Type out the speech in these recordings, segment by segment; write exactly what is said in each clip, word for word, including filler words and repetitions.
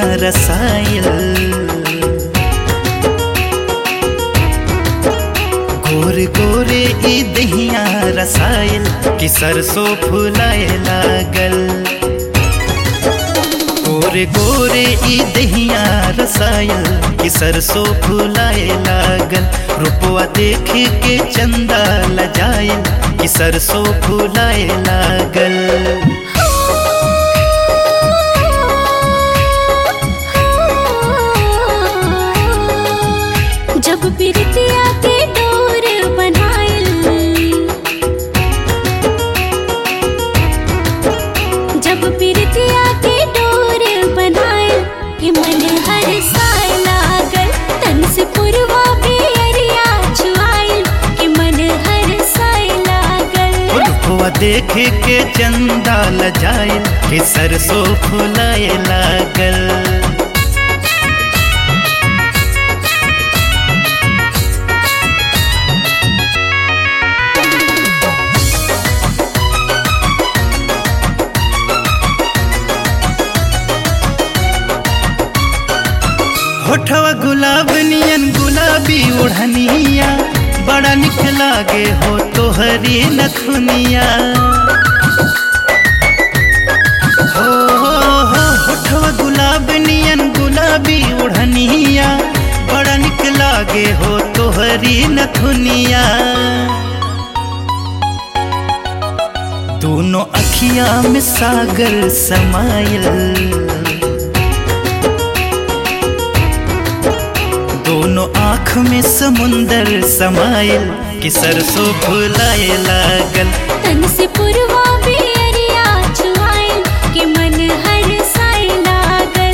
रसायल। गोरे गोरे ई दहिया रसायल कि सरसों फुलाए लागल। गोरे गोरे ई दहिया रसायल कि सरसों फुलाए लागल। रुपवा देख के चंदा लजायल कि सरसों फुलाए लागल। जब पिरतिया के डोर बनाइल, जब पिरतिया के डोर बनाइल कि मन हर साय लागल। तन से पुरवा बेरिया छुआइल कि मन हर साय लागल। रुपवा देख के चंदा लजायल कि सरसों फुलाए लागल। होठवा गुलाब नियन गुलाबी ओढ़निया, बड़ा निक लागे हो तोहरी नथुनिया। हो हो हो होठवा गुलाब नियन गुलाबी ओढ़निया, बड़ा निक लागे हो तोहरी नथुनिया। दोनों अखियां में सागर समायल, दोनों आँख में समुंदर समायल कि सरसों फुलाए लागल। तन से पुरवा बेरिया छुआइल कि मन हर साय लागल।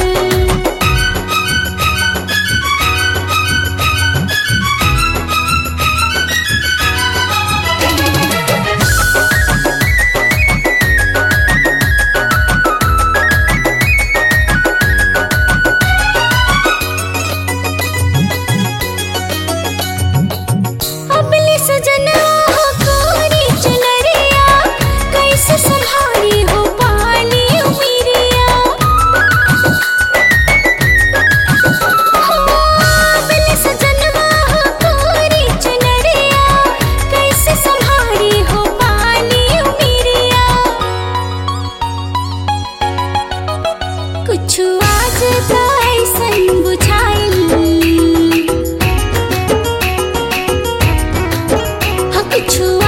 अबले सजना हो कोरी चुनरिया, कैसे संभाली हो पाली उमिरिया। अबले सजनवा हो कोरी चुनरिया, कैसे संभाली हो पाली उमिरिया। कुछ आज तो ऐसन बुझाइल, कुछ